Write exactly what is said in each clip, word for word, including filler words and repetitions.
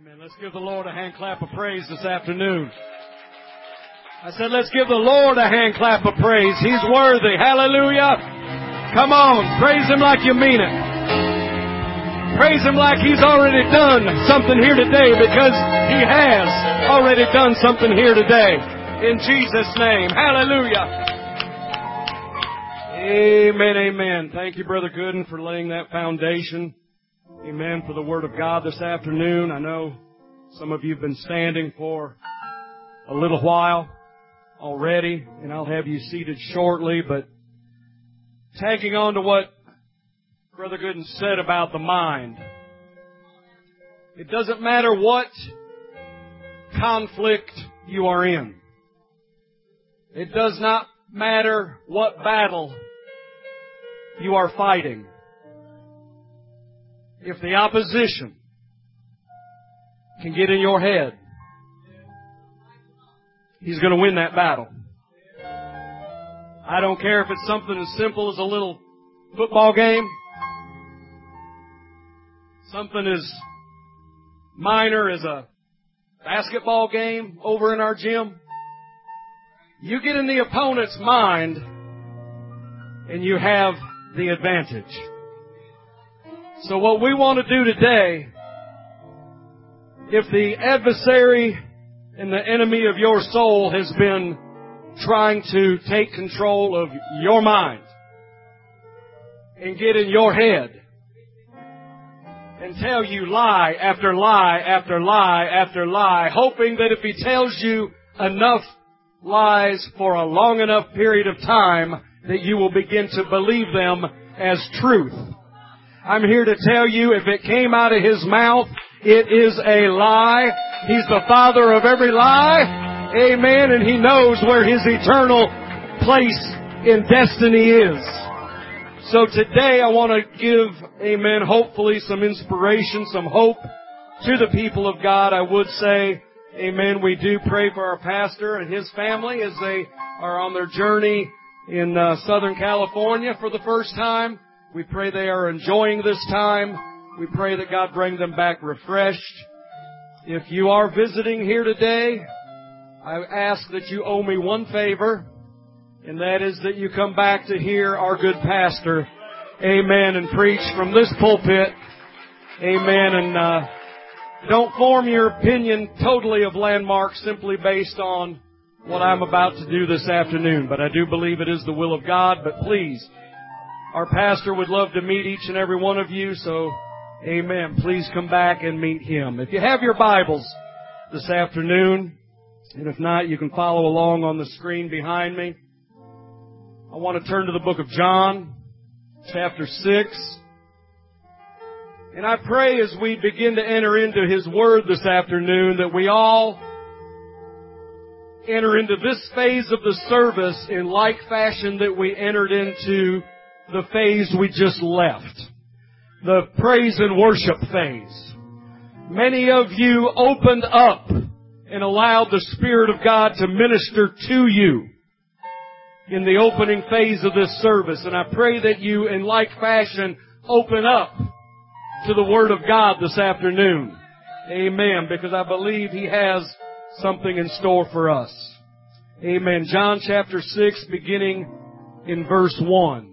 Amen. Let's give the Lord a hand clap of praise this afternoon. I said, let's give the Lord a hand clap of praise. He's worthy. Hallelujah. Come on. Praise Him like you mean it. Praise Him like He's already done something here today, because He has already done something here today. In Jesus' name. Hallelujah. Amen, amen. Thank you, Brother Gooden, for laying that foundation. Amen, for the Word of God this afternoon. I know some of you have been standing for a little while already, and I'll have you seated shortly, but tagging on to what Brother Gooden said about the mind. It doesn't matter what conflict you are in. It does not matter what battle you are fighting. If the opposition can get in your head, he's going to win that battle. I don't care if it's something as simple as a little football game, something as minor as a basketball game over in our gym. You get in the opponent's mind and you have the advantage. So what we want to do today, if the adversary and the enemy of your soul has been trying to take control of your mind and get in your head and tell you lie after lie after lie after lie, hoping that if he tells you enough lies for a long enough period of time that you will begin to believe them as truth. I'm here to tell you, if it came out of his mouth, it is a lie. He's the father of every lie. Amen. And he knows where his eternal place in destiny is. So today I want to give, amen, hopefully some inspiration, some hope to the people of God. I would say, amen, we do pray for our pastor and his family as they are on their journey in uh, Southern California for the first time. We pray they are enjoying this time. We pray that God bring them back refreshed. If you are visiting here today, I ask that you owe me one favor, and that is that you come back to hear our good pastor, amen, and preach from this pulpit, amen, and uh, don't form your opinion totally of Landmark simply based on what I'm about to do this afternoon. But I do believe it is the will of God. But please, our pastor would love to meet each and every one of you, so, amen, please come back and meet him. If you have your Bibles this afternoon, and if not, you can follow along on the screen behind me. I want to turn to the book of John, chapter six. And I pray as we begin to enter into His Word this afternoon that we all enter into this phase of the service in like fashion that we entered into the phase we just left. The praise and worship phase. Many of you opened up and allowed the Spirit of God to minister to you in the opening phase of this service. And I pray that you, in like fashion, open up to the Word of God this afternoon. Amen. Because I believe He has something in store for us. Amen. John chapter six, beginning in verse one.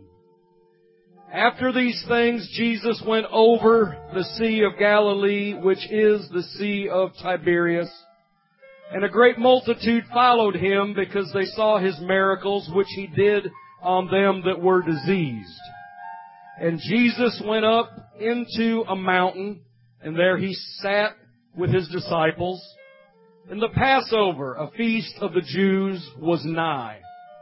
After these things, Jesus went over the Sea of Galilee, which is the Sea of Tiberias. And a great multitude followed Him, because they saw His miracles, which He did on them that were diseased. And Jesus went up into a mountain, and there He sat with His disciples. And the Passover, a feast of the Jews, was nigh.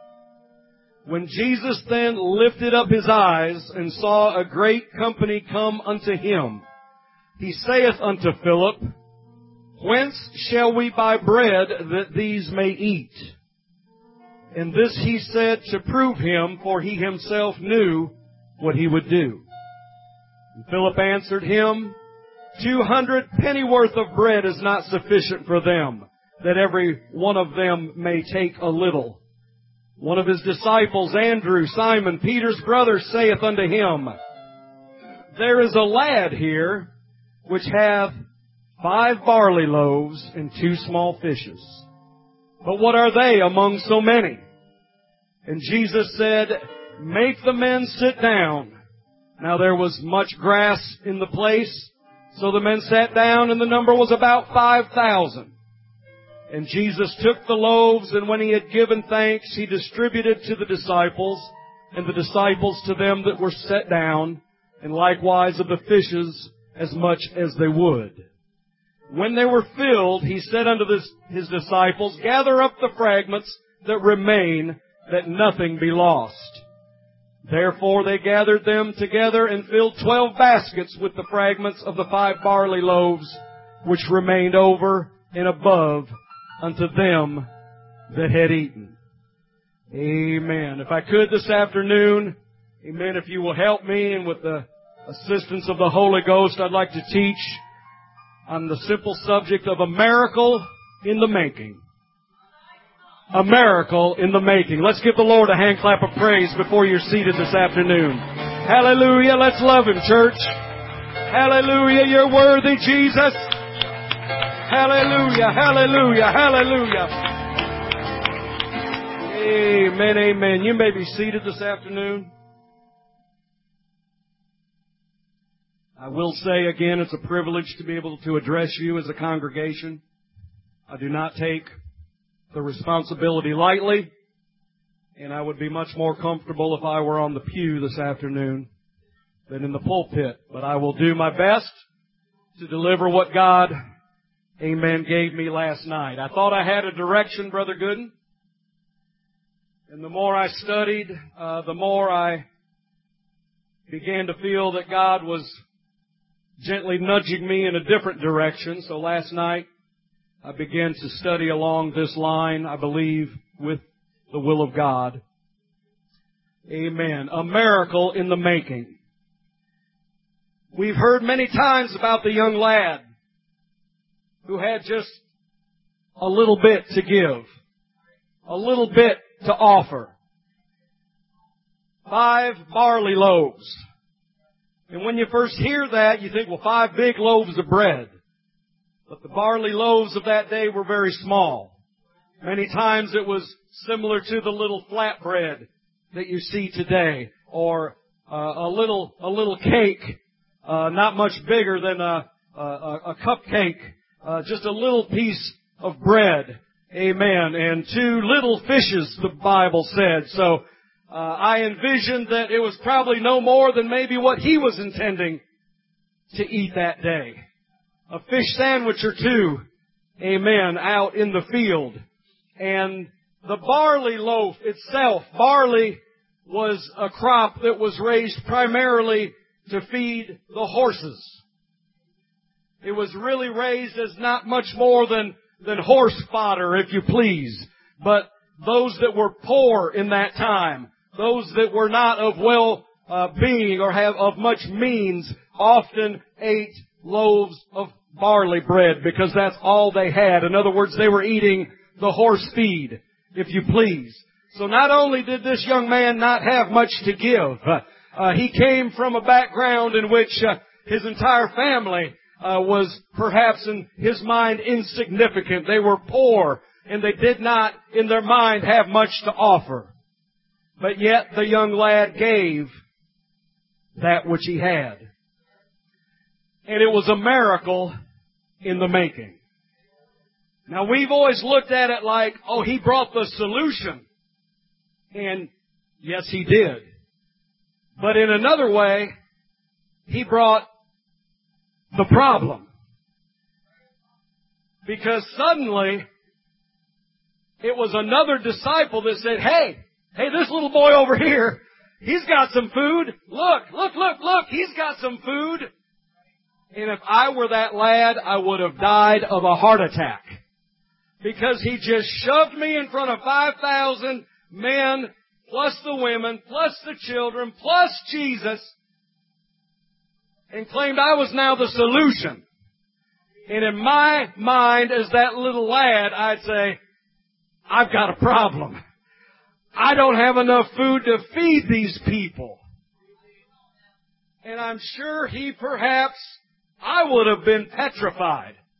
When Jesus then lifted up His eyes and saw a great company come unto Him, He saith unto Philip, Whence shall we buy bread that these may eat? And this He said to prove Him, for He Himself knew what He would do. And Philip answered Him, Two hundred pennyworth of bread is not sufficient for them, that every one of them may take a little. One of His disciples, Andrew, Simon Peter's brother, saith unto Him, There is a lad here which hath five barley loaves and two small fishes. But what are they among so many? And Jesus said, make the men sit down. Now there was much grass in the place, so the men sat down, and the number was about five thousand. And Jesus took the loaves, and when He had given thanks, He distributed to the disciples, and the disciples to them that were set down, and likewise of the fishes as much as they would. When they were filled, He said unto this, His disciples, gather up the fragments that remain, that nothing be lost. Therefore they gathered them together and filled twelve baskets with the fragments of the five barley loaves, which remained over and above unto them that had eaten. Amen. If I could this afternoon, amen, if you will help me, and with the assistance of the Holy Ghost, I'd like to teach on the simple subject of a miracle in the making. A miracle in the making. Let's give the Lord a hand clap of praise before you're seated this afternoon. Hallelujah. Let's love Him, church. Hallelujah. You're worthy, Jesus. Hallelujah. Hallelujah. Hallelujah. Amen. Amen. You may be seated this afternoon. I will say again, it's a privilege to be able to address you as a congregation. I do not take the responsibility lightly, and I would be much more comfortable if I were on the pew this afternoon than in the pulpit. But I will do my best to deliver what God, amen, gave me last night. I thought I had a direction, Brother Gooden, and the more I studied, uh, the more I began to feel that God was gently nudging me in a different direction. So last night, I began to study along this line, I believe, with the will of God. Amen. A miracle in the making. We've heard many times about the young lad who had just a little bit to give, a little bit to offer. Five barley loaves. And when you first hear that, you think, well, five big loaves of bread. But the barley loaves of that day were very small. Many times it was similar to the little flatbread that you see today, or uh, a little a little cake, uh, not much bigger than a a, a cupcake, uh, just a little piece of bread. Amen. And two little fishes, the Bible said. So uh, I envisioned that it was probably no more than maybe what he was intending to eat that day. A fish sandwich or two, amen, out in the field. And the barley loaf itself, barley was a crop that was raised primarily to feed the horses. It was really raised as not much more than, than horse fodder, if you please. But those that were poor in that time, those that were not of well uh, being or have of much means, often ate loaves of barley bread because that's all they had. In other words, they were eating the horse feed, if you please. So not only did this young man not have much to give, uh, uh, he came from a background in which uh, his entire family uh, was perhaps in his mind insignificant. They were poor and they did not in their mind have much to offer. But yet the young lad gave that which he had. And it was a miracle in the making. Now we've always looked at it like, oh, he brought the solution. And yes, he did. But in another way, he brought the problem. Because suddenly, it was another disciple that said, hey, hey, this little boy over here, he's got some food. Look, look, look, look, he's got some food. And if I were that lad, I would have died of a heart attack. Because he just shoved me in front of five thousand men, plus the women, plus the children, plus Jesus, and claimed I was now the solution. And in my mind, as that little lad, I'd say, I've got a problem. I don't have enough food to feed these people. And I'm sure he perhaps, I would have been petrified.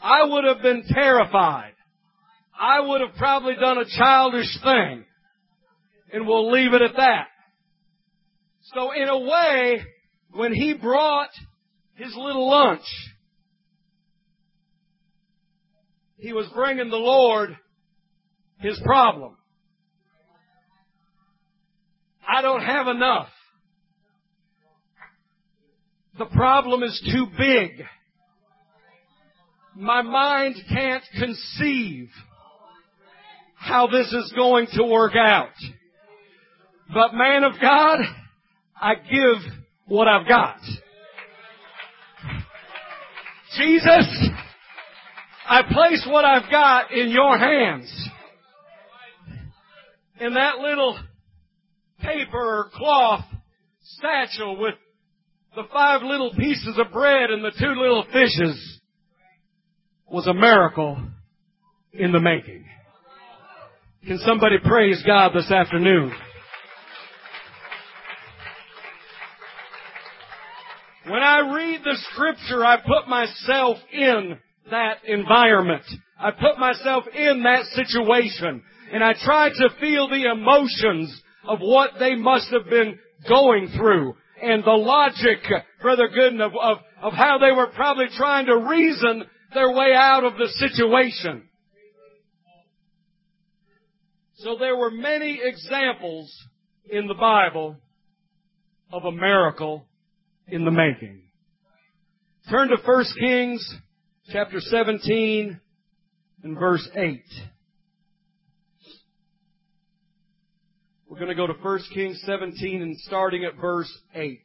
I would have been terrified. I would have probably done a childish thing. And we'll leave it at that. So in a way, when he brought his little lunch, he was bringing the Lord his problem. I don't have enough. The problem is too big. My mind can't conceive how this is going to work out. But man of God, I give what I've got. Jesus, I place what I've got in your hands. In that little paper or cloth satchel with the five little pieces of bread and the two little fishes was a miracle in the making. Can somebody praise God this afternoon? When I read the Scripture, I put myself in that environment. I put myself in that situation. And I try to feel the emotions of what they must have been going through. And the logic, Brother Gooden, of, of, of how they were probably trying to reason their way out of the situation. So there were many examples in the Bible of a miracle in the making. Turn to First Kings chapter seventeen and verse eight. We're going to go to First Kings seventeen and starting at verse eight.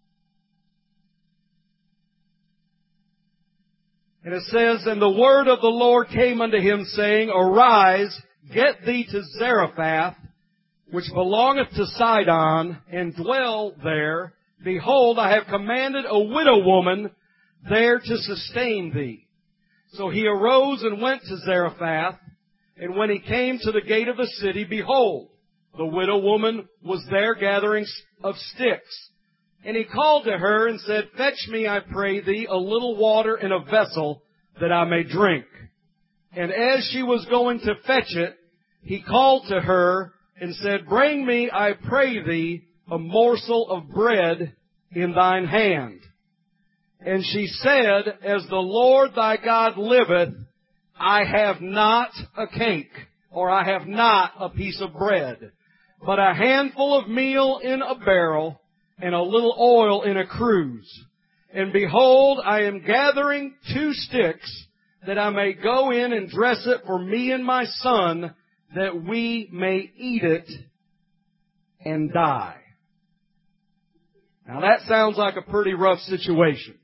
And it says, And the word of the Lord came unto him, saying, Arise, get thee to Zarephath, which belongeth to Sidon, and dwell there. Behold, I have commanded a widow woman there to sustain thee. So he arose and went to Zarephath, and when he came to the gate of the city, behold, the widow woman was there gathering of sticks. And he called to her and said, Fetch me, I pray thee, a little water in a vessel, that I may drink. And as she was going to fetch it, he called to her and said, Bring me, I pray thee, a morsel of bread in thine hand. And she said, As the Lord thy God liveth, I have not a cake, or I have not a piece of bread, but a handful of meal in a barrel, and a little oil in a cruse. And behold, I am gathering two sticks, that I may go in and dress it for me and my son, that we may eat it and die. Now that sounds like a pretty rough situation.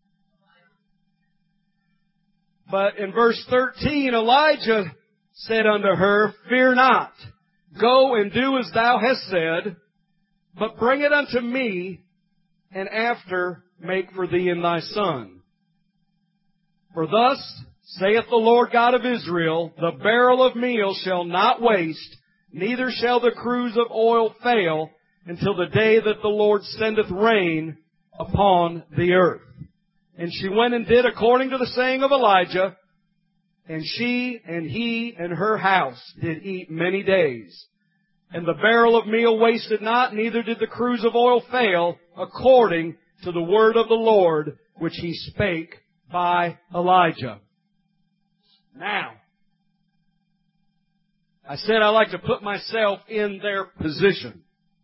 But in verse thirteen, Elijah said unto her, Fear not, go and do as thou hast said, but bring it unto me, and after make for thee and thy son. For thus saith the Lord God of Israel, The barrel of meal shall not waste, neither shall the cruse of oil fail, until the day that the Lord sendeth rain upon the earth. And she went and did according to the saying of Elijah, and she and he and her house did eat many days. And the barrel of meal wasted not, neither did the cruse of oil fail, according to the word of the Lord, which he spake by Elijah. Now, I said I like to put myself in their position.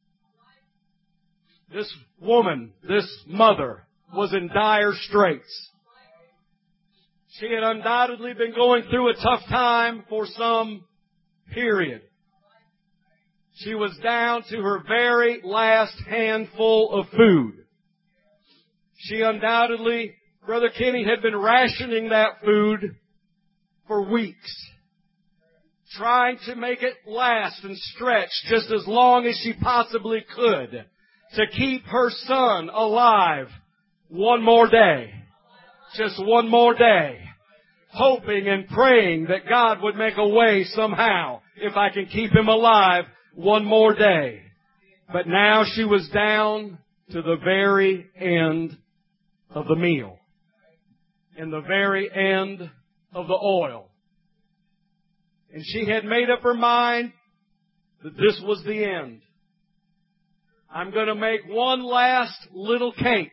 This woman, this mother, was in dire straits. She had undoubtedly been going through a tough time for some period. She was down to her very last handful of food. She undoubtedly, Brother Kenny, had been rationing that food for weeks, trying to make it last and stretch just as long as she possibly could to keep her son alive one more day. Just one more day. Hoping and praying that God would make a way somehow if I can keep him alive one more day. But now she was down to the very end of the meal. In the very end of the oil. And she had made up her mind that this was the end. I'm going to make one last little cake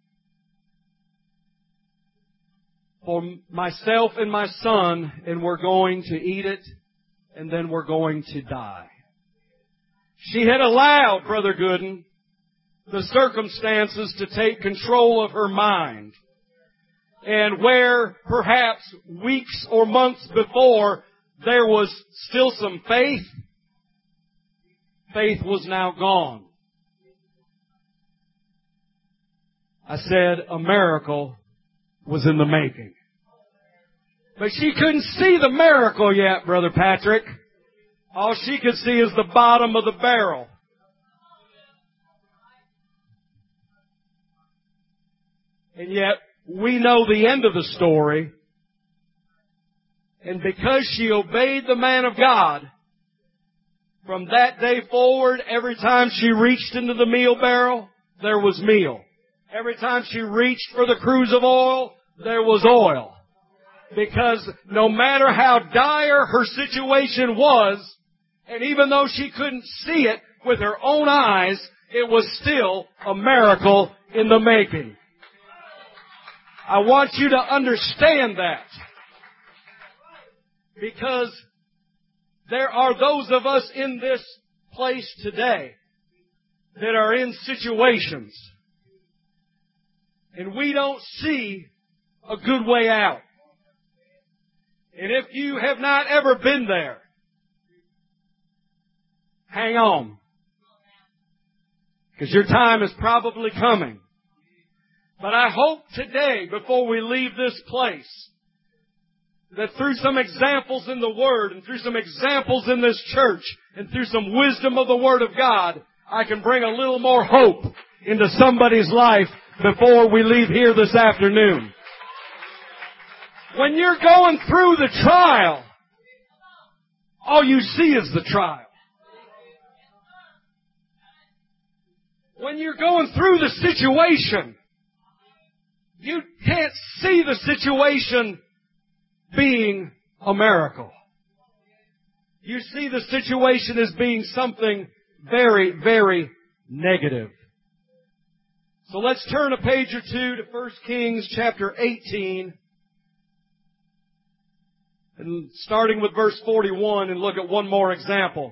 for myself and my son, and we're going to eat it, and then we're going to die. She had allowed, Brother Gooden, the circumstances to take control of her mind. And where perhaps weeks or months before there was still some faith, faith was now gone. I said a miracle was in the making. But she couldn't see the miracle yet, Brother Patrick. All she could see is the bottom of the barrel. And yet, we know the end of the story. And because she obeyed the man of God, from that day forward, every time she reached into the meal barrel, there was meal. Every time she reached for the cruse of oil, there was oil. Because no matter how dire her situation was, and even though she couldn't see it with her own eyes, it was still a miracle in the making. I want you to understand that. Because there are those of us in this place today that are in situations, and we don't see a good way out. And if you have not ever been there, hang on. Because your time is probably coming. But I hope today, before we leave this place, that through some examples in the Word, and through some examples in this church, and through some wisdom of the Word of God, I can bring a little more hope into somebody's life before we leave here this afternoon. When you're going through the trial, all you see is the trial. When you're going through the situation, you can't see the situation being a miracle. You see the situation as being something very, very negative. So let's turn a page or two to First Kings chapter eighteen. And starting with verse forty-one, and look at one more example.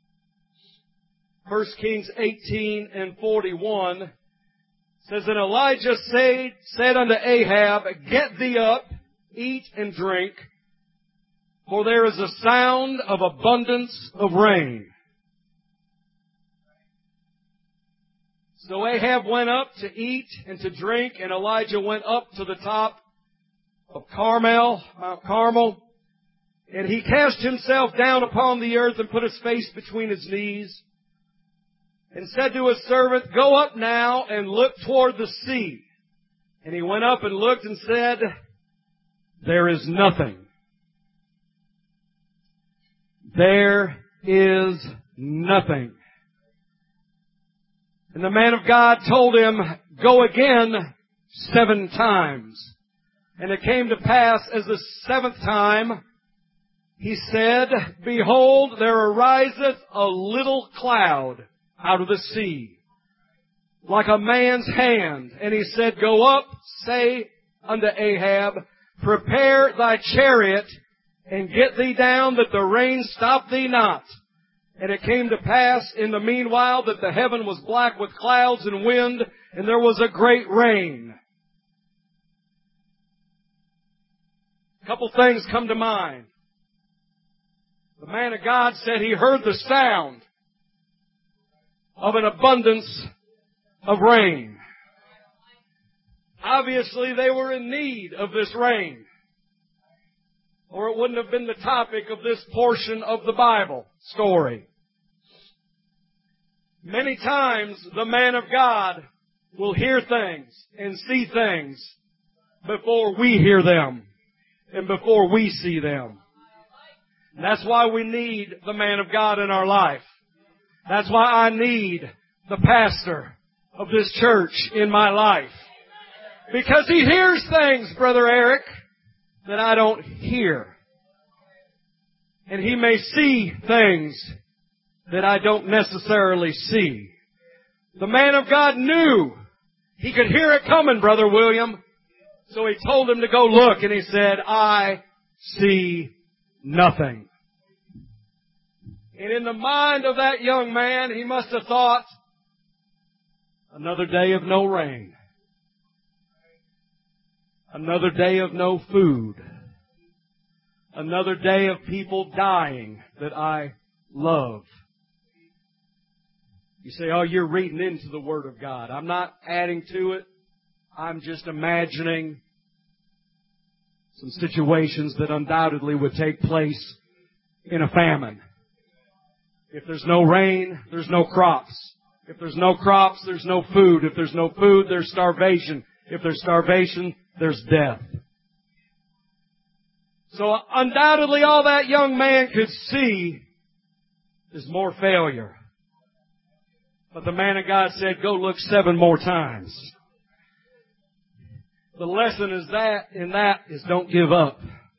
First Kings eighteen and forty-one says, And Elijah said, said unto Ahab, Get thee up, eat and drink, for there is a sound of abundance of rain. So Ahab went up to eat and to drink, and Elijah went up to the top of Carmel, Mount Carmel, and he cast himself down upon the earth and put his face between his knees, and said to his servant, Go up now and look toward the sea. And he went up and looked and said, There is nothing. There is nothing. And the man of God told him, Go again seven times. And it came to pass as the seventh time, he said, Behold, there ariseth a little cloud out of the sea, like a man's hand. And he said, Go up, say unto Ahab, Prepare thy chariot, and get thee down, that the rain stop thee not. And it came to pass in the meanwhile that the heaven was black with clouds and wind, and there was a great rain. A couple things come to mind. The man of God said he heard the sound of an abundance of rain. Obviously, they were in need of this rain, or it wouldn't have been the topic of this portion of the Bible story. Many times, the man of God will hear things and see things before we hear them and before we see them. And that's why we need the man of God in our life. That's why I need the pastor of this church in my life. Because he hears things, Brother Eric, that I don't hear. And He may see things that I don't necessarily see. The man of God knew he could hear it coming, Brother William. So he told him to go look, and he said, I see nothing. And in the mind of that young man, he must have thought, another day of no rain. Another day of no food. Another day of people dying that I love. You say, oh, you're reading into the Word of God. I'm not adding to it. I'm just imagining some situations that undoubtedly would take place in a famine. If there's no rain, there's no crops. If there's no crops, there's no food. If there's no food, there's starvation. If there's starvation, there's death. So undoubtedly all that young man could see is more failure. But the man of God said, go look seven more times. The lesson is that, in that, is don't give up.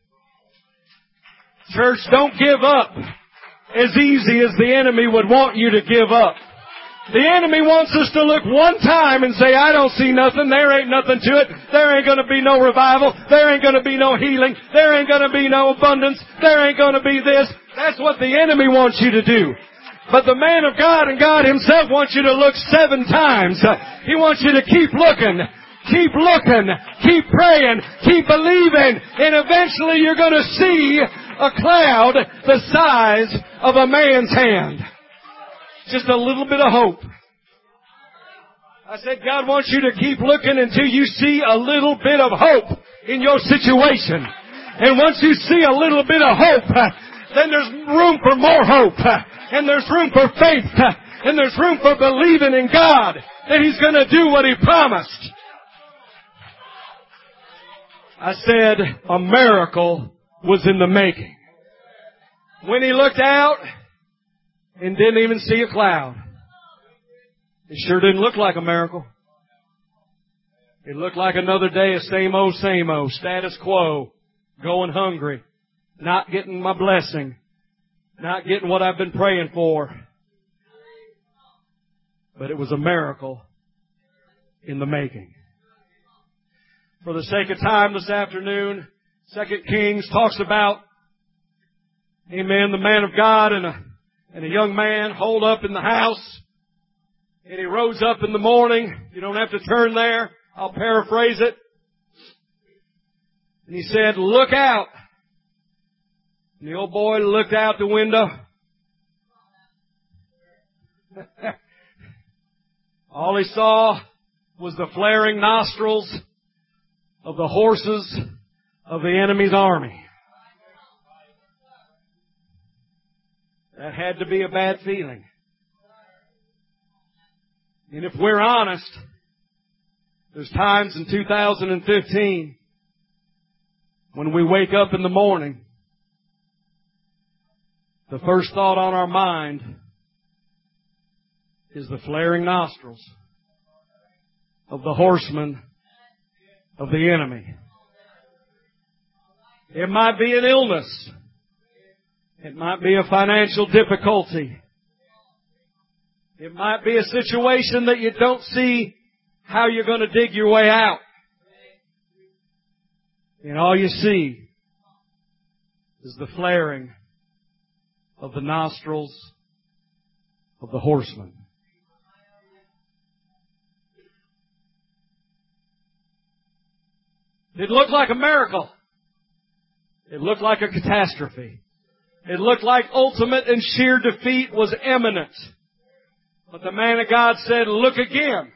Church, don't give up as easy as the enemy would want you to give up. The enemy wants us to look one time and say, I don't see nothing. There ain't nothing to it. There ain't going to be no revival. There ain't going to be no healing. There ain't going to be no abundance. There ain't going to be this. That's what the enemy wants you to do. But the man of God and God Himself wants you to look seven times. He wants you to keep looking. Keep looking. Keep praying. Keep believing. And eventually you're going to see a cloud the size of a man's hand. Just a little bit of hope. I said God wants you to keep looking until you see a little bit of hope in your situation. And once you see a little bit of hope, then there's room for more hope. And there's room for faith. And there's room for believing in God that He's going to do what He promised. I said a miracle was in the making. When he looked out and didn't even see a cloud, it sure didn't look like a miracle. It looked like another day of same old, same old, status quo, going hungry, not getting my blessing, not getting what I've been praying for. But it was a miracle in the making. For the sake of time this afternoon, Second Kings talks about, amen, the man of God and a, and a young man holed up in the house. And he rose up in the morning. You don't have to turn there. I'll paraphrase it. And he said, look out. And the old boy looked out the window. All he saw was the flaring nostrils of the horses of the enemy's army. That had to be a bad feeling. And if we're honest, there's times in two thousand fifteen when we wake up in the morning, the first thought on our mind is the flaring nostrils of the horsemen of the enemy. It might be an illness. It might be a financial difficulty. It might be a situation that you don't see how you're going to dig your way out. And all you see is the flaring of the nostrils of the horsemen. It looked like a miracle. It looked like a catastrophe. It looked like ultimate and sheer defeat was imminent. But the man of God said, look again.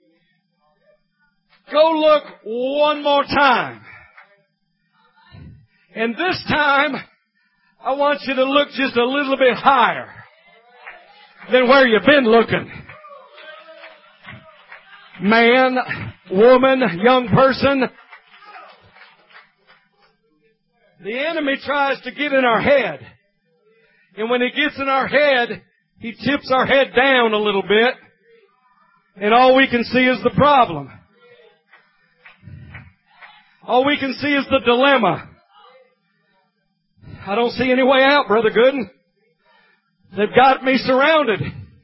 Go look one more time. And this time, I want you to look just a little bit higher than where you've been looking. Man, woman, young person, the enemy tries to get in our head. And when he gets in our head, he tips our head down a little bit. And all we can see is the problem. All we can see is the dilemma. I don't see any way out, Brother Gooden. They've got me surrounded.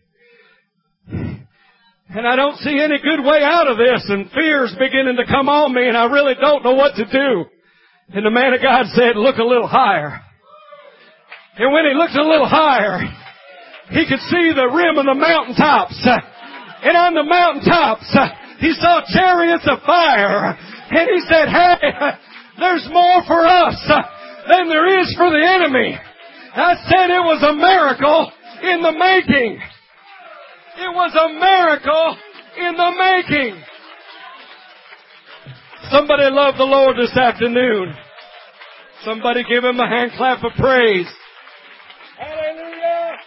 And I don't see any good way out of this, and fear's beginning to come on me, and I really don't know what to do. And the man of God said, look a little higher. And when he looked a little higher, he could see the rim of the mountaintops. And on the mountaintops, he saw chariots of fire. And he said, hey, there's more for us than there is for the enemy. I said it was a miracle in the making. It was a miracle in the making. Somebody love the Lord this afternoon. Somebody give Him a hand clap of praise. Hallelujah.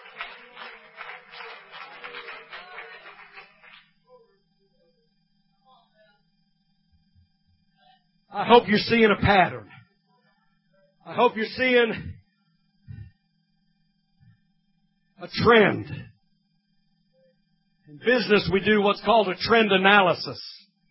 I hope you're seeing a pattern. I hope you're seeing a trend. In business, we do what's called a trend analysis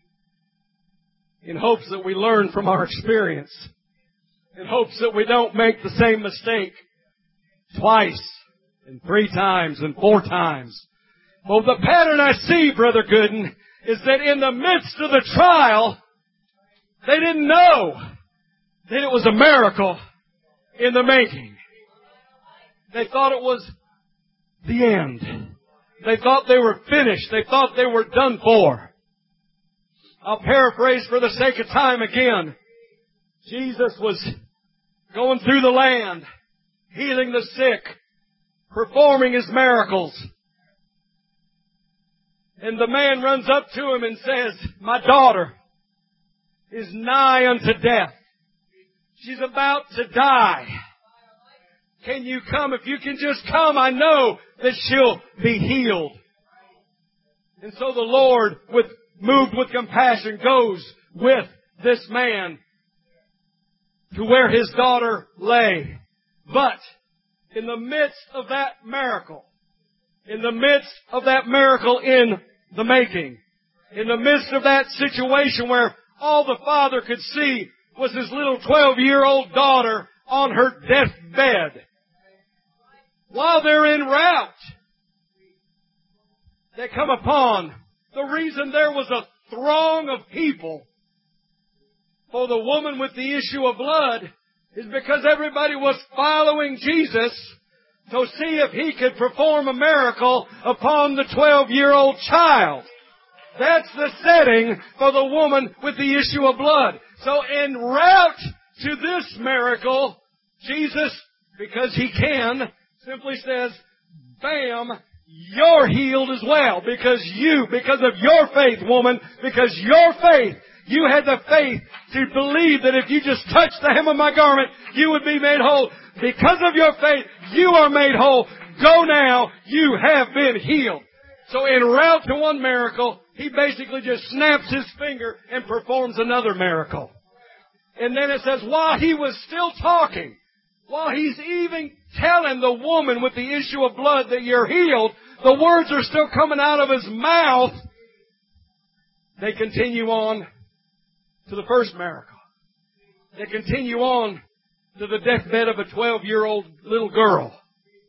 in hopes that we learn from our experience, in hopes that we don't make the same mistake twice and three times and four times. Well, the pattern I see, Brother Gooden, is that in the midst of the trial, they didn't know that it was a miracle in the making. They thought it was the end. They thought they were finished. They thought they were done for. I'll paraphrase for the sake of time again. Jesus was going through the land, healing the sick, performing His miracles. And the man runs up to Him and says, my daughter is nigh unto death. She's about to die. Can you come? If you can just come, I know that she'll be healed. And so the Lord, with, moved with compassion, goes with this man to where his daughter lay. But in the midst of that miracle, in the midst of that miracle in the making, in the midst of that situation where all the father could see was his little twelve-year-old daughter on her deathbed, while they're en route, they come upon the reason there was a throng of people for the woman with the issue of blood is because everybody was following Jesus to see if He could perform a miracle upon the twelve-year-old child. That's the setting for the woman with the issue of blood. So en route to this miracle, Jesus, because He can, simply says, bam, you're healed as well. Because you, because of your faith, woman, because your faith, you had the faith to believe that if you just touched the hem of my garment, you would be made whole. Because of your faith, you are made whole. Go now, you have been healed. So en route to one miracle, He basically just snaps His finger and performs another miracle. And then it says, while He was still talking, while He's even telling the woman with the issue of blood that you're healed, the words are still coming out of His mouth. They continue on to the first miracle. They continue on to the deathbed of a twelve-year-old little girl.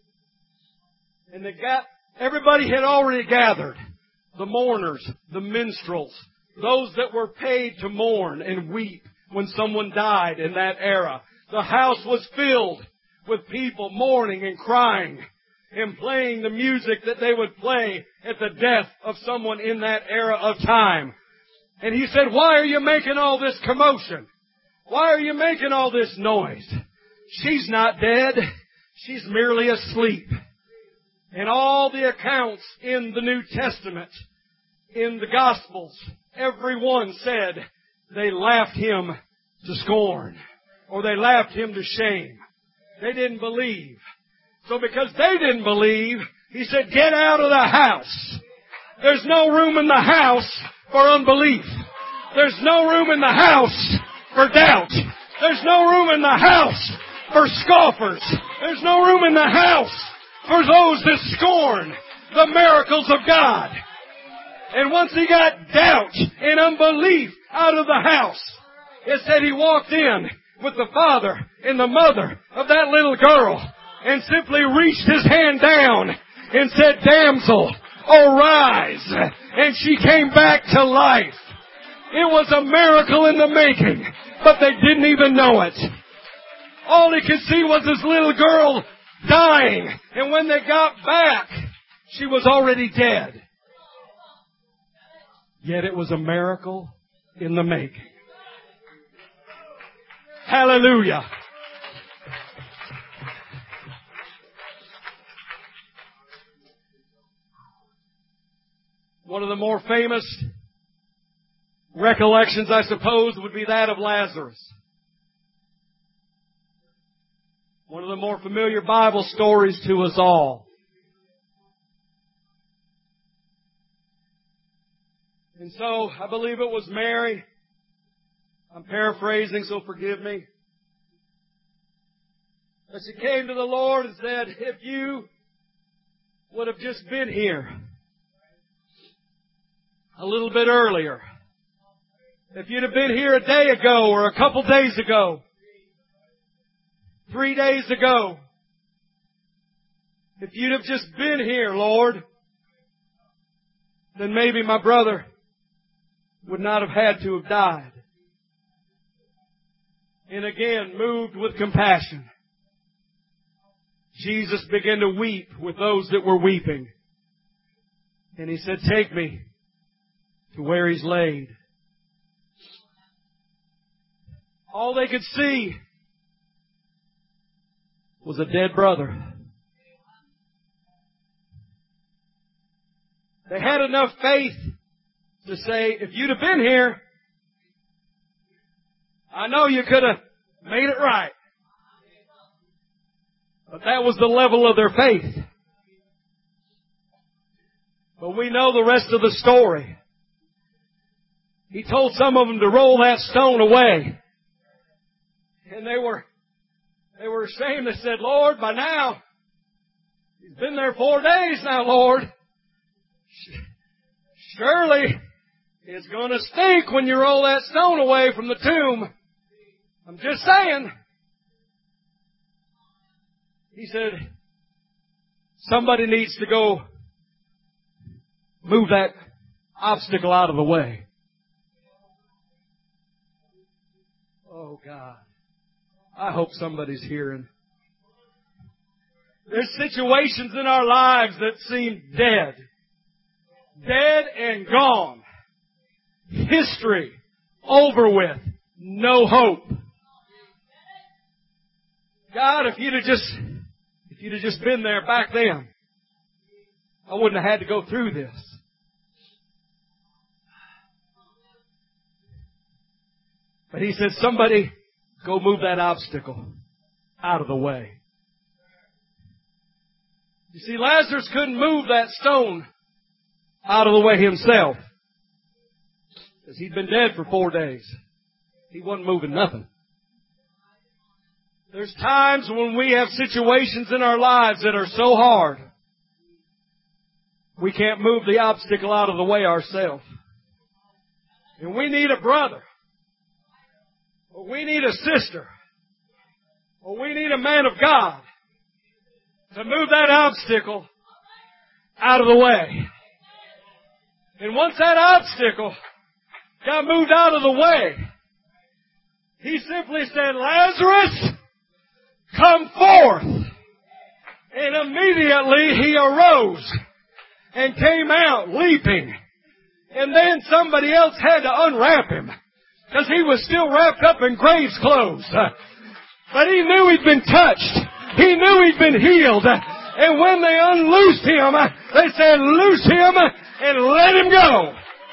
And they got, everybody had already gathered. The mourners, the minstrels, those that were paid to mourn and weep when someone died in that era. The house was filled with people mourning and crying and playing the music that they would play at the death of someone in that era of time. And He said, why are you making all this commotion? Why are you making all this noise? She's not dead. She's merely asleep. And all the accounts in the New Testament, in the Gospels, everyone said they laughed Him to scorn, or they laughed Him to shame. They didn't believe. So because they didn't believe, He said, get out of the house. There's no room in the house for unbelief. There's no room in the house for doubt. There's no room in the house for scoffers. There's no room in the house for those that scorn the miracles of God. And once He got doubt and unbelief out of the house, it said He walked in with the father and the mother of that little girl and simply reached his hand down and said, "Damsel, arise." And she came back to life. It was a miracle in the making, but they didn't even know it. All he could see was this little girl dying. And when they got back, she was already dead. Yet it was a miracle in the making. Hallelujah. One of the more famous recollections, I suppose, would be that of Lazarus. One of the more familiar Bible stories to us all. And so, I believe it was Mary. I'm paraphrasing, so forgive me. But she came to the Lord and said, "If you would have just been here a little bit earlier, if you'd have been here a day ago or a couple days ago, three days ago, if you'd have just been here, Lord, then maybe my brother would not have had to have died." And again, moved with compassion, Jesus began to weep with those that were weeping. And He said, "Take me to where He's laid." All they could see was a dead brother. They had enough faith to say, "If you'd have been here, I know you could have made it right." But that was the level of their faith. But we know the rest of the story. He told some of them to roll that stone away. And they were, they were ashamed. They said, "Lord, by now, he's been there four days now, Lord. Surely it's going to stink when you roll that stone away from the tomb. I'm just saying." He said, "Somebody needs to go move that obstacle out of the way." Oh, God. I hope somebody's hearing. There's situations in our lives that seem dead. Dead and gone. History over with. No hope. God, if you'd have just, if you'd have just been there back then, I wouldn't have had to go through this. But He said, "Somebody go move that obstacle out of the way." You see, Lazarus couldn't move that stone out of the way himself, because he'd been dead for four days. He wasn't moving nothing. There's times when we have situations in our lives that are so hard, we can't move the obstacle out of the way ourselves. And we need a brother, or we need a sister, or we need a man of God to move that obstacle out of the way. And once that obstacle got moved out of the way, He simply said, "Lazarus, come forth." And immediately he arose and came out leaping. And then somebody else had to unwrap him, because he was still wrapped up in grave's clothes. But he knew he'd been touched. He knew he'd been healed. And when they unloosed him, they said, "Loose him and let him go."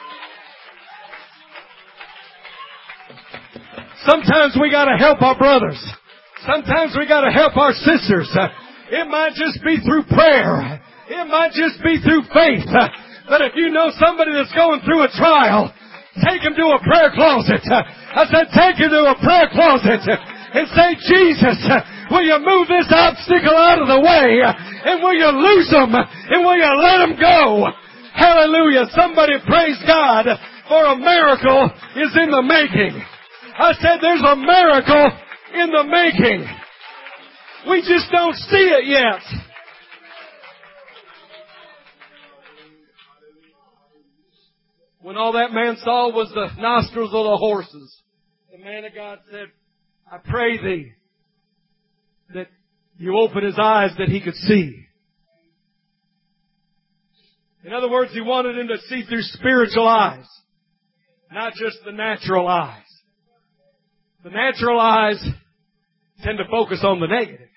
Sometimes we gotta help our brothers. Sometimes we gotta help our sisters. It might just be through prayer. It might just be through faith. But if you know somebody that's going through a trial, take him to a prayer closet. I said, take him to a prayer closet and say, "Jesus, will you move this obstacle out of the way? And will you loose them? And will you let them go?" Hallelujah. Somebody praise God, for a miracle is in the making. I said, there's a miracle in the making. We just don't see it yet. When all that man saw was the nostrils of the horses, the man of God said, I pray thee that you open his eyes that he could see. In other words, he wanted him to see through spiritual eyes, not just the natural eyes. The natural eyes tend to focus on the negative.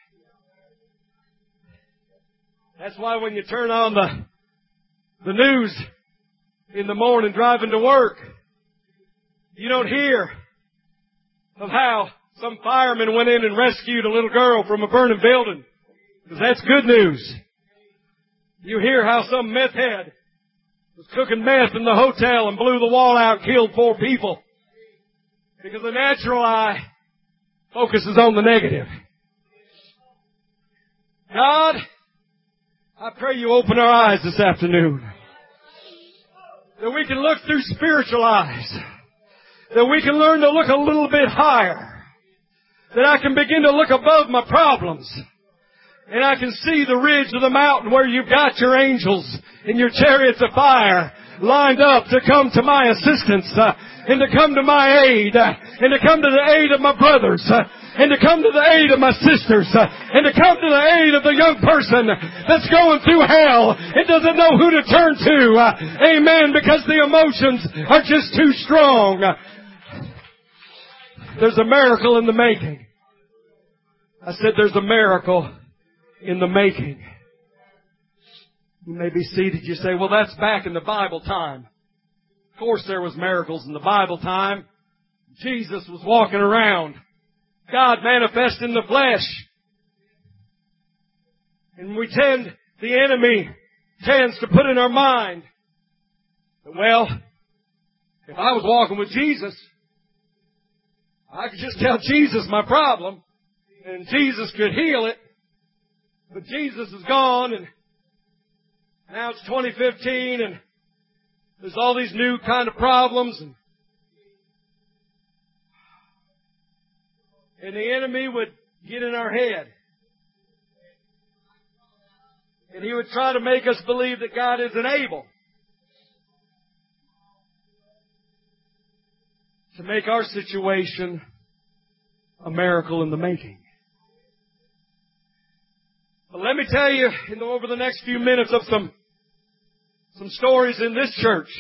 That's why when you turn on the, the news in the morning driving to work, you don't hear of how some fireman went in and rescued a little girl from a burning building. Because that's good news. You hear how some meth head was cooking meth in the hotel and blew the wall out, killed four people. Because the natural eye focuses on the negative. God, I pray you open our eyes this afternoon. That we can look through spiritual eyes. That we can learn to look a little bit higher. That I can begin to look above my problems. And I can see the ridge of the mountain where you've got your angels and your chariots of fire lined up to come to my assistance, uh, and to come to my aid, uh, and to come to the aid of my brothers, uh, and to come to the aid of my sisters, uh, and to come to the aid of the young person that's going through hell and doesn't know who to turn to. Uh, amen. Because the emotions are just too strong. There's a miracle in the making. I said there's a miracle in the making. You may be seated. You say, well, that's back in the Bible time. Of course there was miracles in the Bible time. Jesus was walking around. God manifest in the flesh. And we tend, the enemy tends to put in our mind, well, if I was walking with Jesus, I could just tell Jesus my problem, and Jesus could heal it. But Jesus is gone, and now it's twenty fifteen, and there's all these new kind of problems. And, and the enemy would get in our head. And he would try to make us believe that God isn't able to make our situation a miracle in the making. But let me tell you, in the, over the next few minutes, of some, some stories in this church.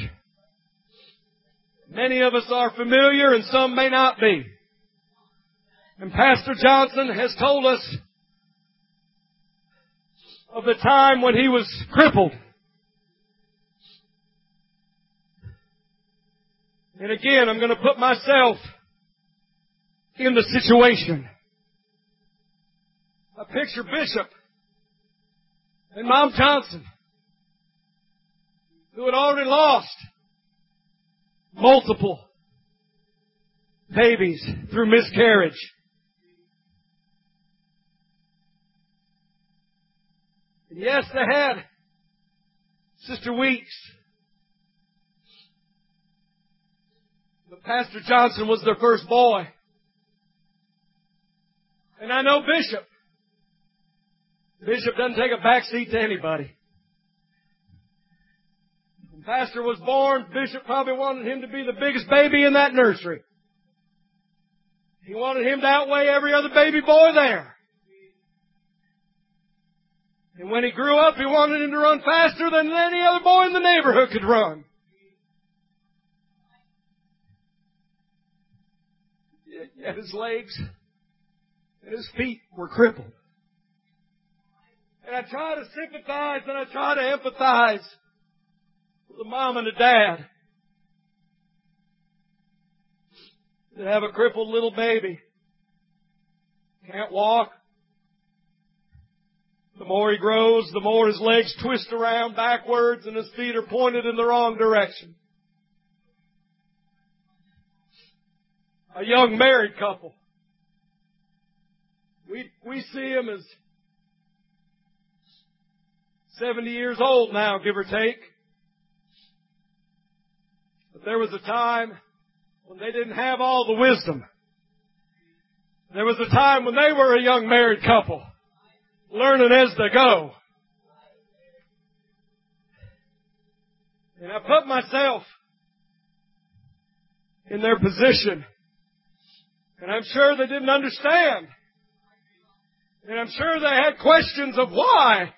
Many of us are familiar and some may not be. And Pastor Johnson has told us of the time when he was crippled. And again, I'm going to put myself in the situation. I picture Bishop and Mom Johnson, who had already lost multiple babies through miscarriage. And yes, they had Sister Weeks. But Pastor Johnson was their first boy. And I know Bishop. Bishop doesn't take a back seat to anybody. When Pastor was born, Bishop probably wanted him to be the biggest baby in that nursery. He wanted him to outweigh every other baby boy there. And when he grew up, he wanted him to run faster than any other boy in the neighborhood could run. Yet his legs and his feet were crippled. And I try to sympathize and I try to empathize with the mom and the dad that have a crippled little baby. Can't walk. The more he grows, the more his legs twist around backwards and his feet are pointed in the wrong direction. A young married couple. We, we see him as seventy years old now, give or take. But there was a time when they didn't have all the wisdom There was a time when they were a young married couple, learning as they go. And I put myself in their position. And I'm sure they didn't understand. And I'm sure they had questions of why.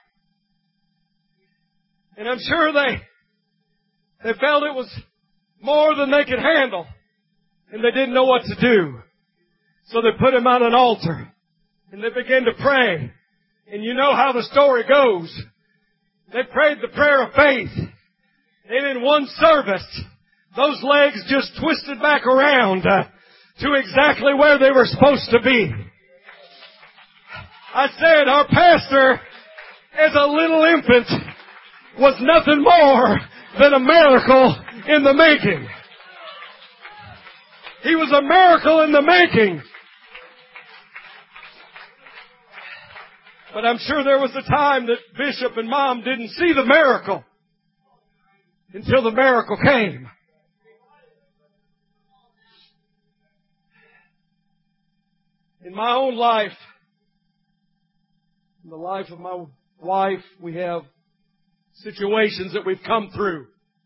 And I'm sure they, they felt it was more than they could handle. And they didn't know what to do. So they put him on an altar. And they began to pray. And you know how the story goes. They prayed the prayer of faith. And in one service, those legs just twisted back around uh, to exactly where they were supposed to be. I said our pastor, as a little infant, was nothing more than a miracle in the making. He was a miracle in the making. But I'm sure there was a time that Bishop and Mom didn't see the miracle until the miracle came. In my own life, in the life of my wife, we have situations that we've come through.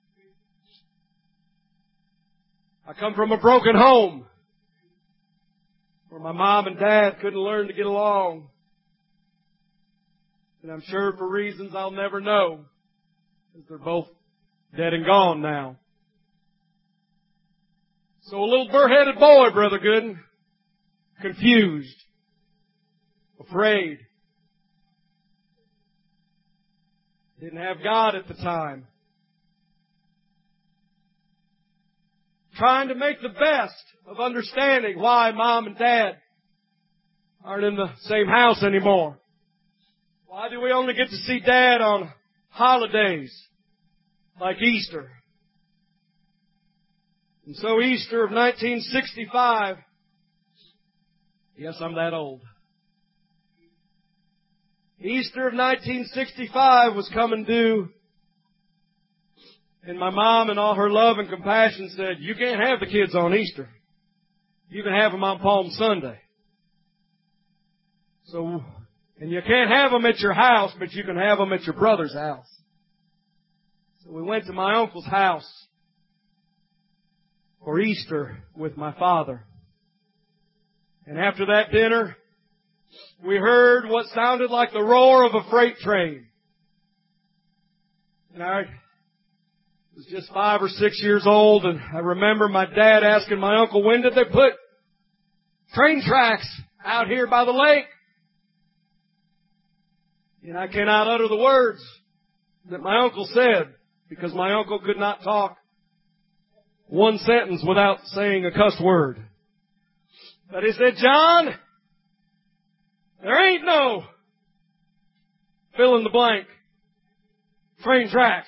I come from a broken home where my mom and dad couldn't learn to get along. And I'm sure for reasons I'll never know, because they're both dead and gone now. So a little burr-headed boy, Brother Gooden, confused, afraid, didn't have God at the time, trying to make the best of understanding why Mom and Dad aren't in the same house anymore. Why do we only get to see Dad on holidays like Easter? And so Easter of nineteen sixty-five, yes, I'm that old. Easter of nineteen sixty-five was coming due, and my mom in all her love and compassion said, you can't have the kids on Easter. You can have them on Palm Sunday. So, and you can't have them at your house, but you can have them at your brother's house. So we went to my uncle's house for Easter with my father. And after that dinner, we heard what sounded like the roar of a freight train. And I was just five or six years old, and I remember my dad asking my uncle, when did they put train tracks out here by the lake? And I cannot utter the words that my uncle said, because my uncle could not talk one sentence without saying a cuss word. But he said, John, there ain't no fill in the blank train tracks.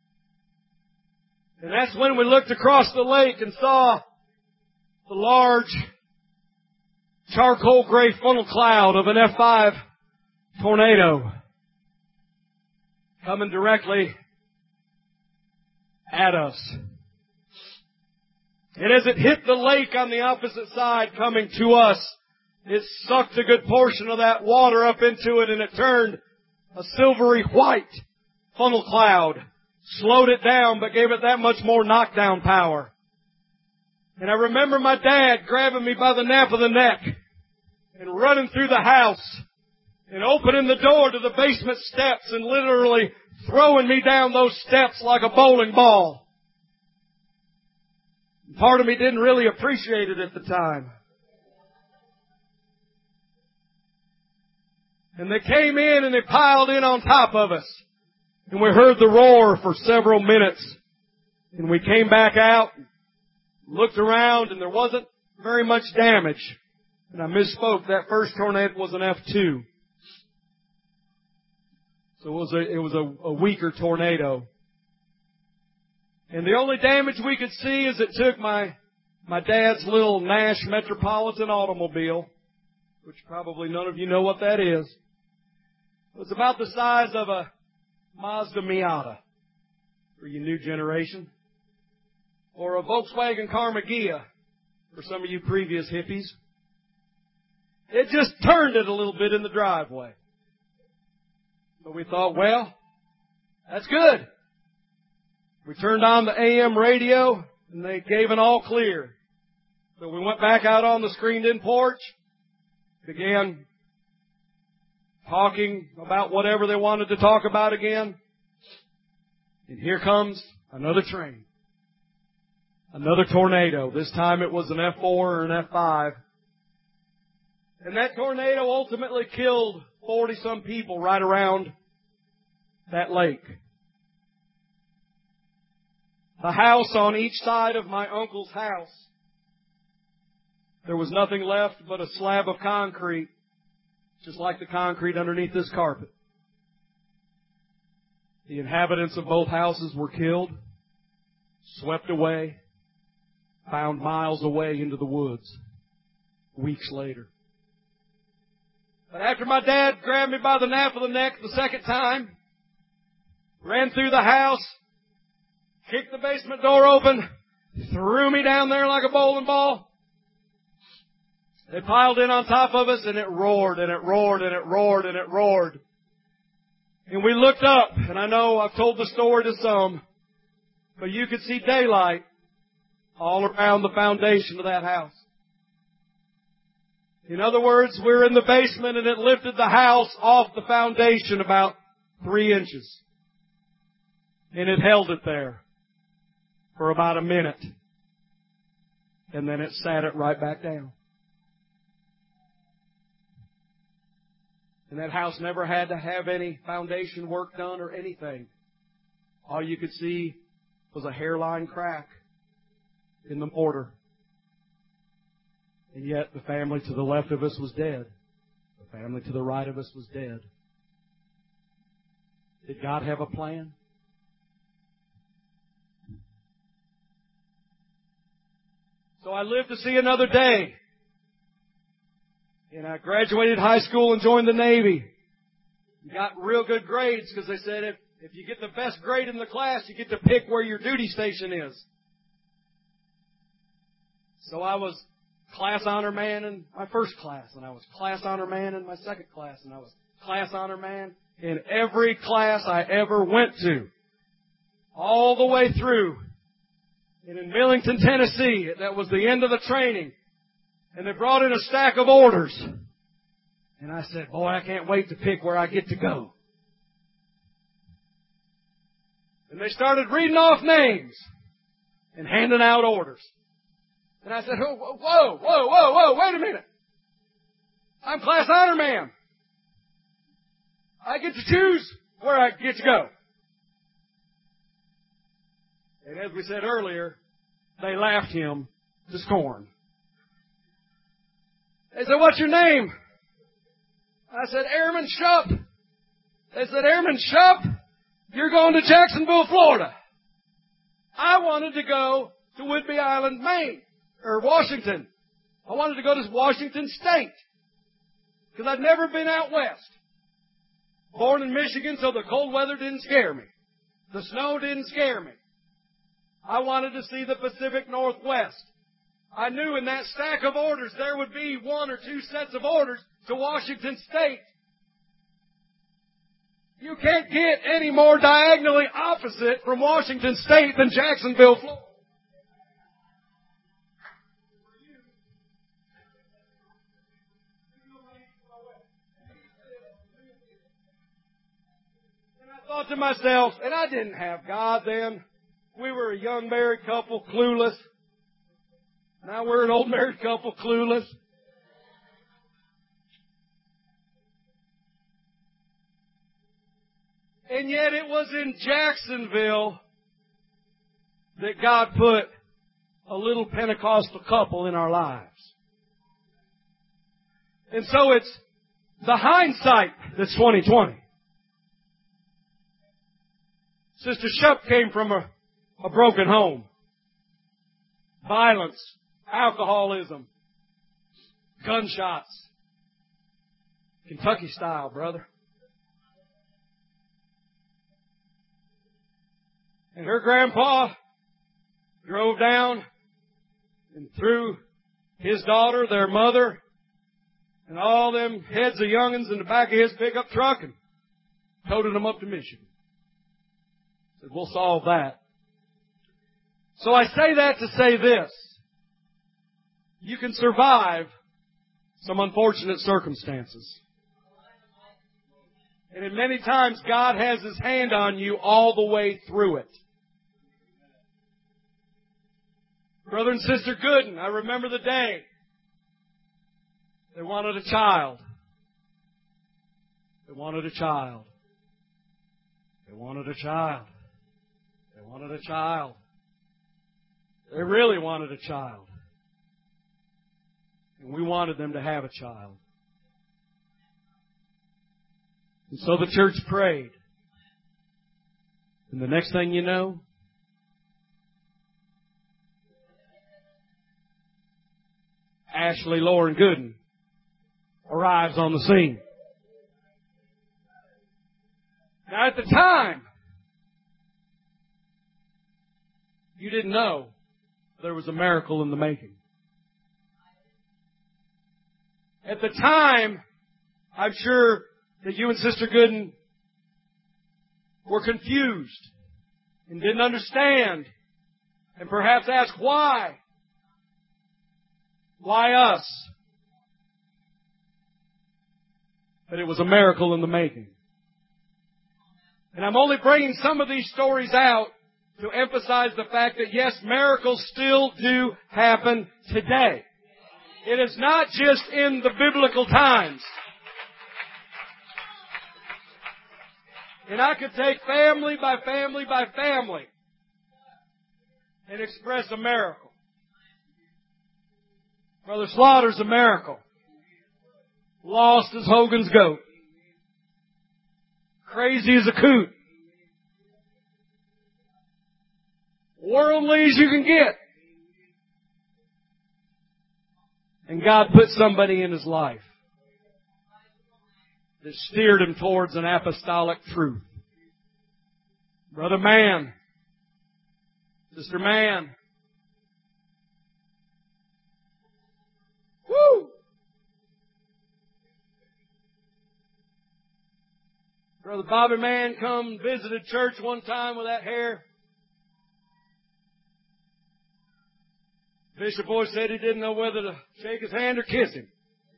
And that's when we looked across the lake and saw the large charcoal gray funnel cloud of an F five tornado coming directly at us. And as it hit the lake on the opposite side coming to us, it sucked a good portion of that water up into it, and it turned a silvery white funnel cloud, slowed it down, but gave it that much more knockdown power. And I remember my dad grabbing me by the nape of the neck and running through the house and opening the door to the basement steps and literally throwing me down those steps like a bowling ball. Part of me didn't really appreciate it at the time. And they came in and they piled in on top of us. And we heard the roar for several minutes. And we came back out, looked around, and there wasn't very much damage. And I misspoke. That first tornado was an F two. So it was a, it was a, a weaker tornado. And the only damage we could see is it took my, my dad's little Nash Metropolitan automobile, which probably none of you know what that is. It was about the size of a Mazda Miata for you new generation, or a Volkswagen Carmagia for some of you previous hippies. It just turned it a little bit in the driveway. So we thought, well, that's good. We turned on the A M radio, and they gave an all clear. So we went back out on the screened-in porch, began talking about whatever they wanted to talk about again. And here comes another train. Another tornado. This time it was an F four or an F five. And that tornado ultimately killed forty-some people right around that lake. The house on each side of my uncle's house, there was nothing left but a slab of concrete, just like the concrete underneath this carpet. The inhabitants of both houses were killed, swept away, found miles away into the woods, weeks later. But after my dad grabbed me by the nape of the neck the second time, ran through the house, kicked the basement door open, threw me down there like a bowling ball, they piled in on top of us, and it roared, and it roared, and it roared, and it roared. And we looked up, and I know I've told the story to some, but you could see daylight all around the foundation of that house. In other words, we're in the basement, and it lifted the house off the foundation about three inches. And it held it there for about a minute. And then it sat it right back down. And that house never had to have any foundation work done or anything. All you could see was a hairline crack in the mortar. And yet the family to the left of us was dead. The family to the right of us was dead. Did God have a plan? So I lived to see another day. And I graduated high school and joined the Navy. Got real good grades because they said if, if you get the best grade in the class, you get to pick where your duty station is. So I was class honor man in my first class, and I was class honor man in my second class, and I was class honor man in every class I ever went to. All the way through. And in Millington, Tennessee, that was the end of the training. And they brought in a stack of orders. And I said, boy, I can't wait to pick where I get to go. And they started reading off names and handing out orders. And I said, whoa, whoa, whoa, whoa, whoa, wait a minute. I'm class honor man. I get to choose where I get to go. And as we said earlier, they laughed him to scorn. They said, what's your name? I said, Airman Shupp. They said, Airman Shupp, you're going to Jacksonville, Florida. I wanted to go to Whidbey Island, Maine, or Washington. I wanted to go to Washington State because I'd never been out west. Born in Michigan, so the cold weather didn't scare me. The snow didn't scare me. I wanted to see the Pacific Northwest. I knew in that stack of orders there would be one or two sets of orders to Washington State. You can't get any more diagonally opposite from Washington State than Jacksonville, Florida. And I thought to myself, and I didn't have God then. We were a young married couple, clueless. Now we're an old married couple, clueless. And yet it was in Jacksonville that God put a little Pentecostal couple in our lives. And so it's the hindsight that's twenty twenty. Sister Shupp came from a, a broken home. Violence. Alcoholism. Gunshots. Kentucky style, brother. And her grandpa drove down and threw his daughter, their mother, and all them heads of young'uns in the back of his pickup truck and toted them up to Michigan. Said, we'll solve that. So I say that to say this. You can survive some unfortunate circumstances. And in many times, God has His hand on you all the way through it. Brother and Sister Gooden, I remember the day they wanted a child. They wanted a child. They wanted a child. They wanted a child. They really wanted a child. And we wanted them to have a child. And so the church prayed. And the next thing you know, Ashley Lauren Gooden arrives on the scene. Now at the time, you didn't know there was a miracle in the making. At the time, I'm sure that you and Sister Gooden were confused and didn't understand and perhaps asked why. Why us? But it was a miracle in the making. And I'm only bringing some of these stories out to emphasize the fact that yes, miracles still do happen today. It is not just in the biblical times. And I could take family by family by family and express a miracle. Brother Slaughter's a miracle. Lost as Hogan's goat. Crazy as a coot. Worldly as you can get. And God put somebody in his life that steered him towards an apostolic truth. Brother Mann, Sister Mann. Woo! Brother Bobby Mann come and visited church one time with that hair. Bishop Boy said he didn't know whether to shake his hand or kiss him.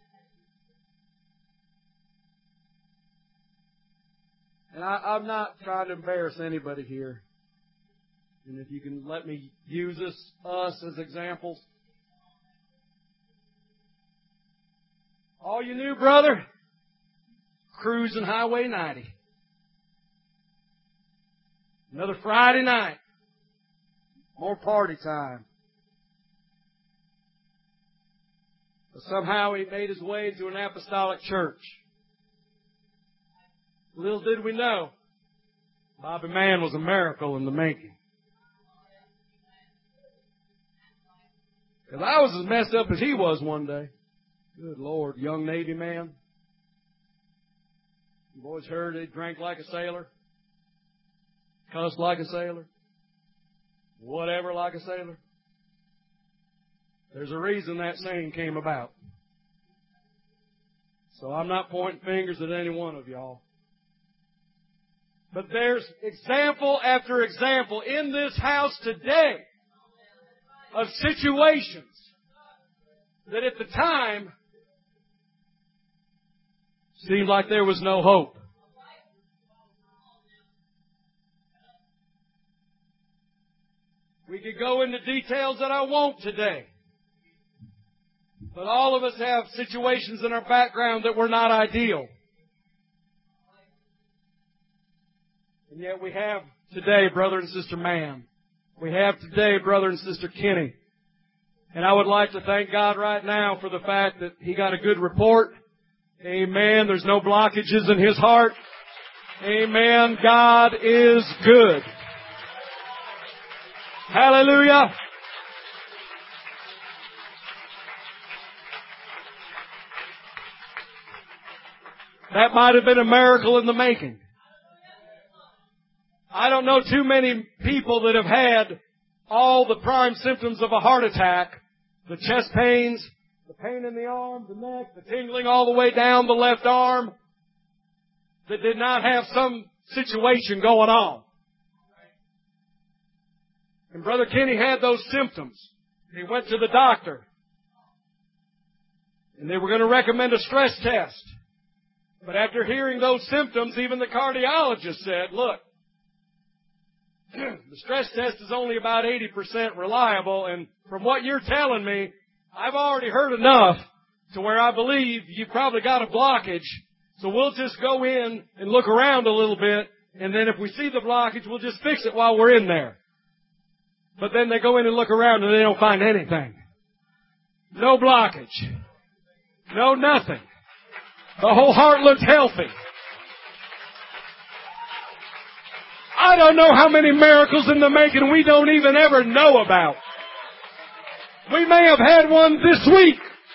And I, I'm not trying to embarrass anybody here. And if you can let me use this, us as examples. All you knew, brother, cruising Highway ninety. Another Friday night. More party time. But somehow he made his way to an apostolic church. Little did we know, Bobby Mann was a miracle in the making. Because I was as messed up as he was one day. Good Lord, young Navy man. You boys heard he drank like a sailor, cussed like a sailor, whatever like a sailor. There's a reason that saying came about. So I'm not pointing fingers at any one of y'all. But there's example after example in this house today of situations that at the time seemed like there was no hope. We could go into details that I won't today. But all of us have situations in our background that were not ideal. And yet we have today Brother and Sister Mann. We have today Brother and Sister Kenny. And I would like to thank God right now for the fact that he got a good report. Amen. There's no blockages in his heart. Amen. God is good. Hallelujah. That might have been a miracle in the making. I don't know too many people that have had all the prime symptoms of a heart attack, the chest pains, the pain in the arm, the neck, the tingling all the way down the left arm, that did not have some situation going on. And Brother Kenny had those symptoms. He went to the doctor. And they were going to recommend a stress test. But after hearing those symptoms, even the cardiologist said, look, the stress test is only about eighty percent reliable, and from what you're telling me, I've already heard enough to where I believe you've probably got a blockage, so we'll just go in and look around a little bit, and then if we see the blockage, we'll just fix it while we're in there. But then they go in and look around and they don't find anything. No blockage. No nothing. The whole heart looked healthy. I don't know how many miracles in the making we don't even ever know about. We may have had one this week.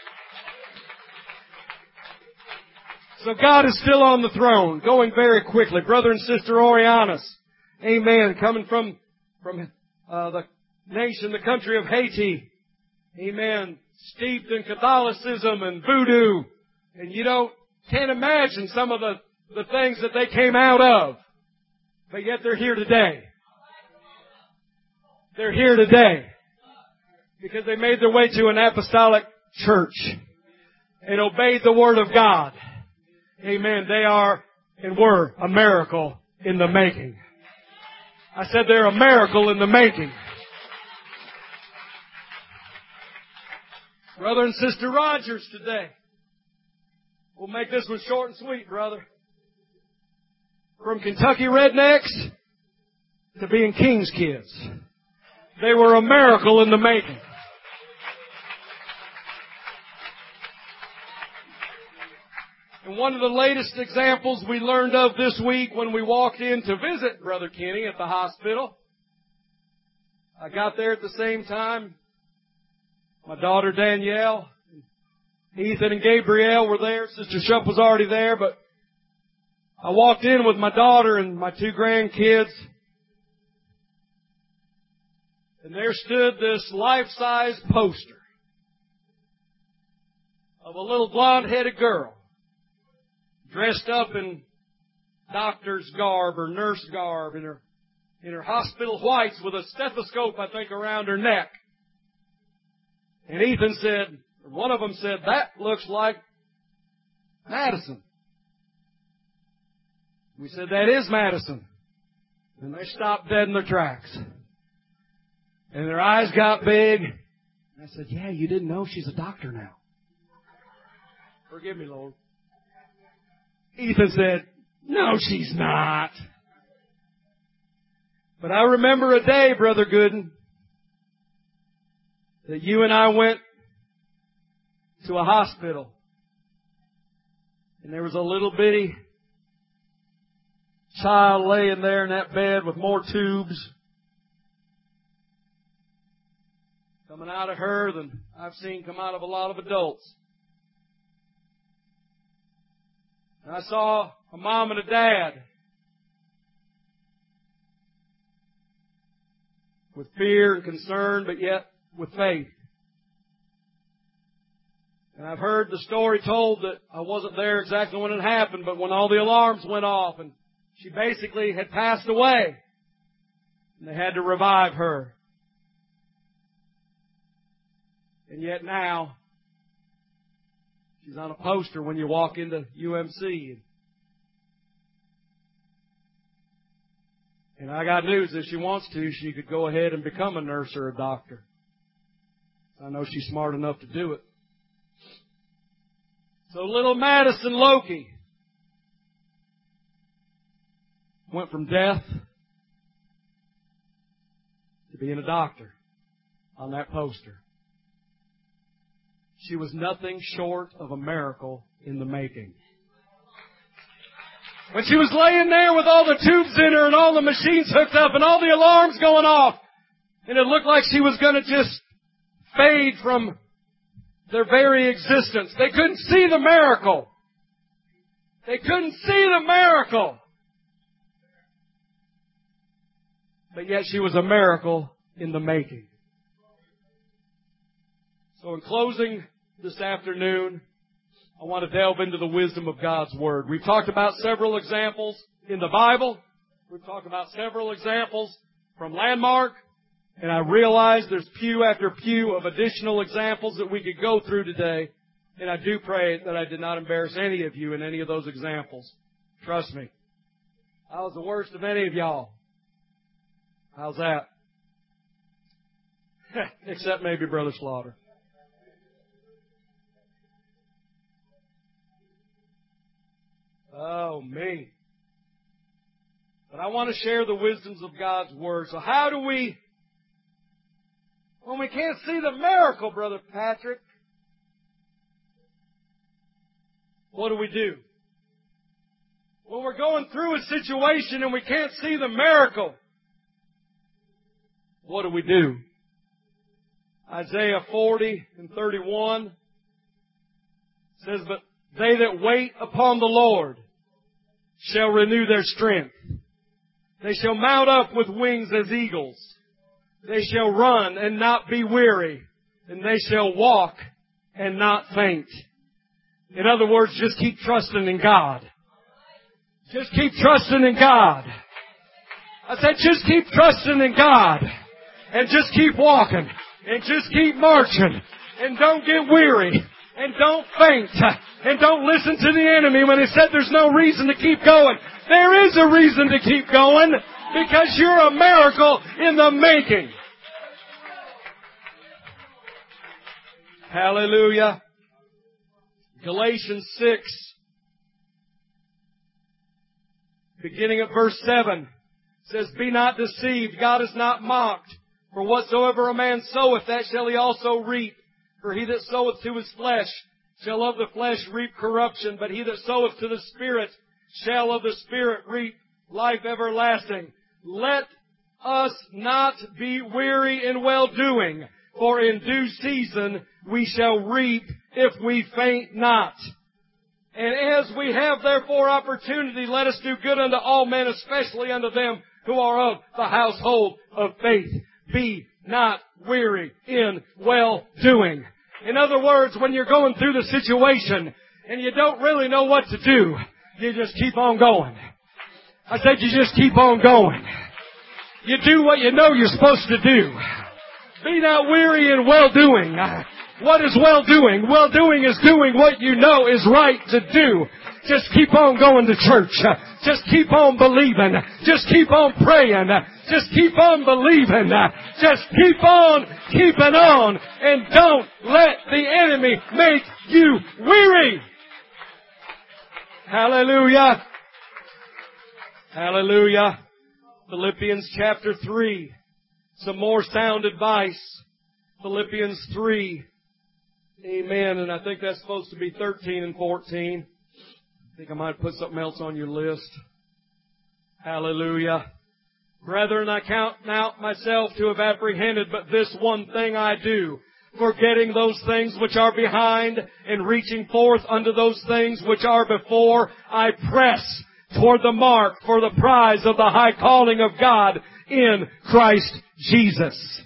So God is still on the throne, going very quickly. Brother and Sister Orianas, amen, coming from, from uh, the nation, the country of Haiti, amen, steeped in Catholicism and voodoo, and you don't, can't imagine some of the, the things that they came out of. But yet they're here today. They're here today because they made their way to an apostolic church and obeyed the Word of God. Amen. They are and were a miracle in the making. I said they're a miracle in the making. Brother and Sister Rogers today. We'll make this one short and sweet, brother. From Kentucky rednecks to being King's kids. They were a miracle in the making. And one of the latest examples we learned of this week when we walked in to visit Brother Kenny at the hospital. I got there at the same time. My daughter Danielle, Ethan and Gabrielle were there. Sister Shupp was already there, but I walked in with my daughter and my two grandkids, and there stood this life-size poster of a little blonde-headed girl dressed up in doctor's garb or nurse garb in her, in her hospital whites with a stethoscope, I think, around her neck. And Ethan said, one of them said, that looks like Madison. We said, that is Madison. And they stopped dead in their tracks. And their eyes got big. And I said, yeah, you didn't know she's a doctor now. Forgive me, Lord. Ethan said, no, she's not. But I remember a day, Brother Gooden, that you and I went to a hospital. And there was a little bitty child laying there in that bed with more tubes coming out of her than I've seen come out of a lot of adults. And I saw a mom and a dad with fear and concern, but yet with faith. And I've heard the story told that I wasn't there exactly when it happened, but when all the alarms went off and she basically had passed away, and they had to revive her. And yet now, she's on a poster when you walk into U M C. And I got news, if she wants to, she could go ahead and become a nurse or a doctor. I know she's smart enough to do it. So little Madison Loki went from death to being a doctor on that poster. She was nothing short of a miracle in the making. When she was laying there with all the tubes in her and all the machines hooked up and all the alarms going off, and it looked like she was going to just fade from their very existence. They couldn't see the miracle. They couldn't see the miracle. But yet she was a miracle in the making. So in closing this afternoon, I want to delve into the wisdom of God's Word. We've talked about several examples in the Bible. We've talked about several examples from Landmark. And I realize there's pew after pew of additional examples that we could go through today. And I do pray that I did not embarrass any of you in any of those examples. Trust me. I was the worst of any of y'all. How's that? Except maybe Brother Slaughter. Oh, me. But I want to share the wisdoms of God's Word. So how do we, when we can't see the miracle, Brother Patrick, what do we do? When we're going through a situation and we can't see the miracle, what do we do? Isaiah forty and thirty-one says, "But they that wait upon the Lord shall renew their strength. They shall mount up with wings as eagles. They shall run and not be weary, and they shall walk and not faint." In other words, just keep trusting in God. Just keep trusting in God. I said, just keep trusting in God. And just keep walking. And just keep marching. And don't get weary. And don't faint. And don't listen to the enemy when he said there's no reason to keep going. There is a reason to keep going. Because you're a miracle in the making. Hallelujah. Galatians six, beginning at verse seven, says, "Be not deceived, God is not mocked. For whatsoever a man soweth, that shall he also reap. For he that soweth to his flesh shall of the flesh reap corruption, but he that soweth to the Spirit shall of the Spirit reap life everlasting. Let us not be weary in well-doing, for in due season we shall reap if we faint not. And as we have therefore opportunity, let us do good unto all men, especially unto them who are of the household of faith. Be not weary in well-doing." In other words, when you're going through the situation and you don't really know what to do, you just keep on going. I said you just keep on going. You do what you know you're supposed to do. Be not weary in well-doing. What is well-doing? Well-doing is doing what you know is right to do. Just keep on going to church. Just keep on believing. Just keep on praying. Just keep on believing. Just keep on keeping on. And don't let the enemy make you weary. Hallelujah. Hallelujah. Philippians chapter three. Some more sound advice. Philippians three. Amen. And I think that's supposed to be thirteen and fourteen. I think I might put something else on your list. Hallelujah. "Brethren, I count not myself to have apprehended, but this one thing I do, forgetting those things which are behind and reaching forth unto those things which are before, I press toward the mark for the prize of the high calling of God in Christ Jesus."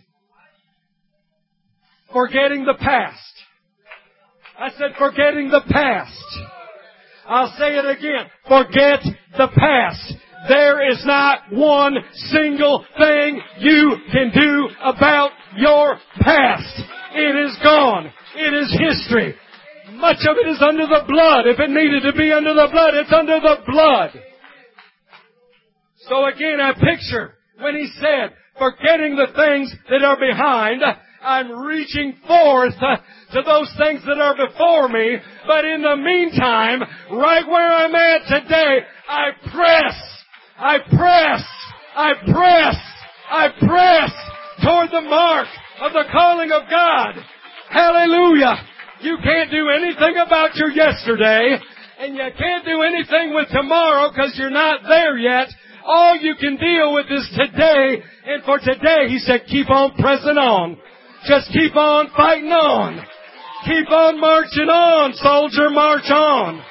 Forgetting the past. I said forgetting the past. I'll say it again. Forget the past. There is not one single thing you can do about your past. It is gone. It is history. Much of it is under the blood. If it needed to be under the blood, it's under the blood. So again, I picture when he said, forgetting the things that are behind, I'm reaching forth uh, to those things that are before me. But in the meantime, right where I'm at today, I press, I press, I press, I press toward the mark of the calling of God. Hallelujah. You can't do anything about your yesterday, and you can't do anything with tomorrow because you're not there yet. All you can deal with is today, and for today, he said, keep on pressing on. Just keep on fighting on. Keep on marching on, soldier, march on.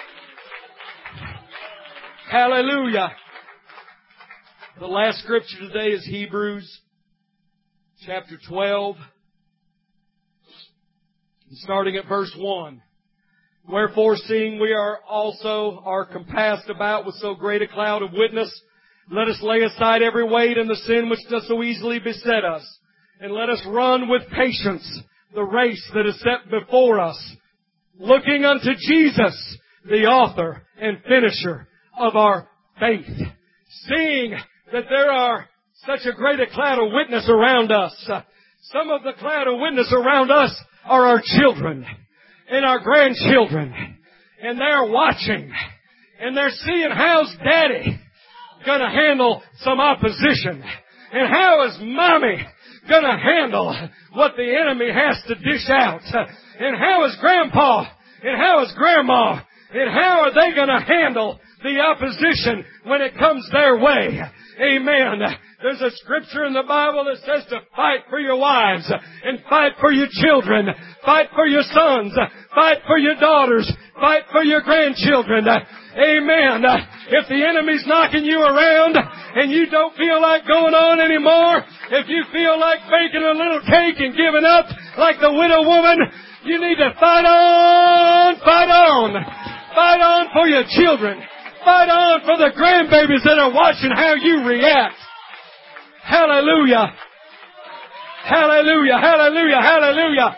Hallelujah. The last scripture today is Hebrews chapter twelve. Starting at verse one. Wherefore, seeing we are also are compassed about with so great a cloud of witness, let us lay aside every weight and the sin which does so easily beset us, and let us run with patience the race that is set before us, looking unto Jesus, the author and finisher of our faith. Seeing that there are such a great a cloud of witness around us, uh, some of the cloud of witness around us are our children and our grandchildren, and they're watching, and they're seeing how's Daddy gonna handle some opposition, and how is Mommy gonna handle what the enemy has to dish out, and how is Grandpa, and how is Grandma, and how are they gonna handle the opposition when it comes their way? Amen. There's a scripture in the Bible that says to fight for your wives and fight for your children, fight for your sons, fight for your daughters, fight for your grandchildren. Amen. If the enemy's knocking you around and you don't feel like going on anymore, if you feel like baking a little cake and giving up like the widow woman, you need to fight on, fight on, fight on for your children. Fight on for the grandbabies that are watching how you react. Hallelujah. Hallelujah. Hallelujah. Hallelujah.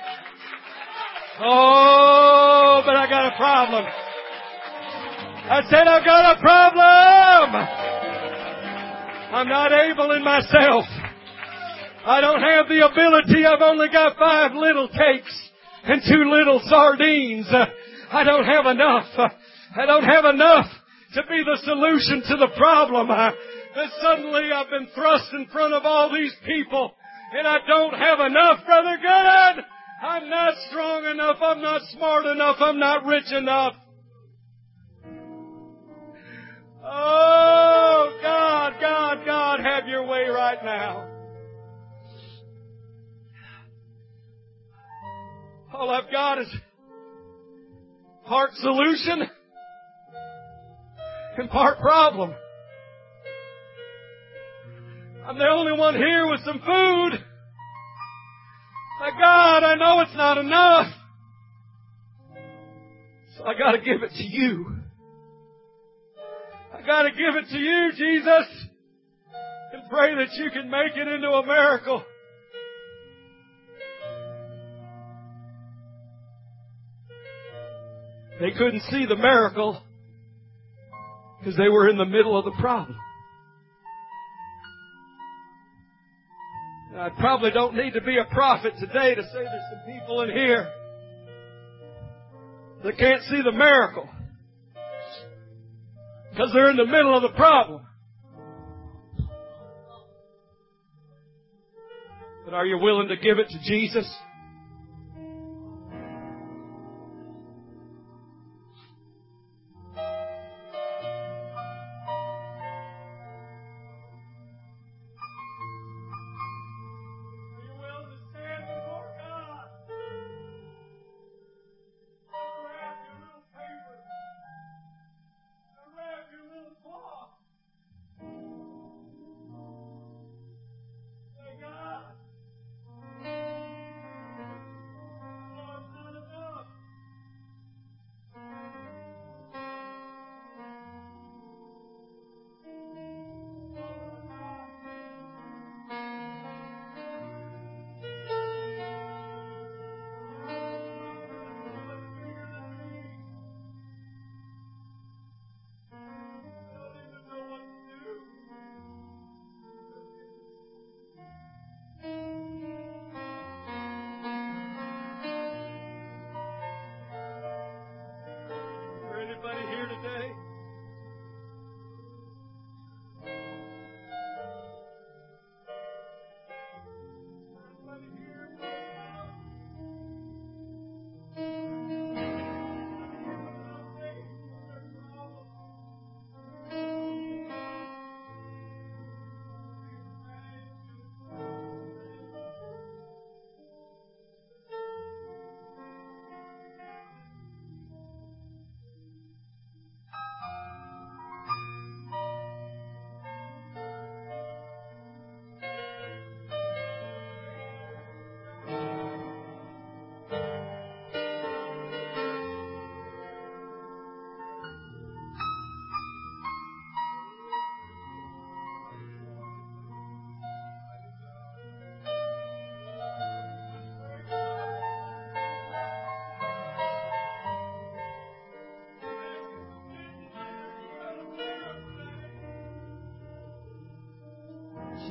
Oh, but I got a problem. I said I've got a problem. I'm not able in myself. I don't have the ability. I've only got five little cakes and two little sardines. I don't have enough. I don't have enough to be the solution to the problem. Uh, that suddenly I've been thrust in front of all these people and I don't have enough, Brother Good. I'm not strong enough. I'm not smart enough. I'm not rich enough. Oh, God, God, God, have your way right now. All I've got is part solution and part problem. I'm the only one here with some food. My God, I know it's not enough. So I gotta give it to you. I gotta give it to you, Jesus, and pray that you can make it into a miracle. They couldn't see the miracle because they were in the middle of the problem. I probably don't need to be a prophet today to say there's some people in here that can't see the miracle because they're in the middle of the problem. But are you willing to give it to Jesus?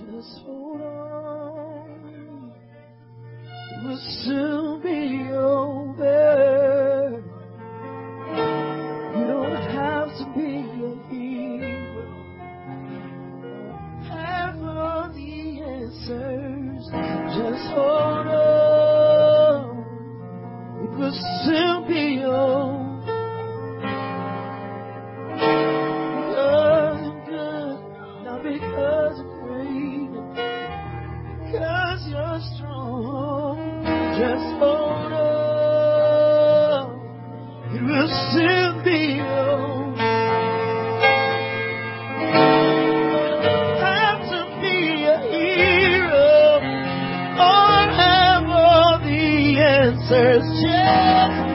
Just hold on. It will soon be over. You don't have to be a hero. Have all the answers. Just hold on. It will soon be over. Because I'm good, not because I'm great. Because you're strong. Just hold on. It will soon be over. Have to be a hero or have all the answers. Just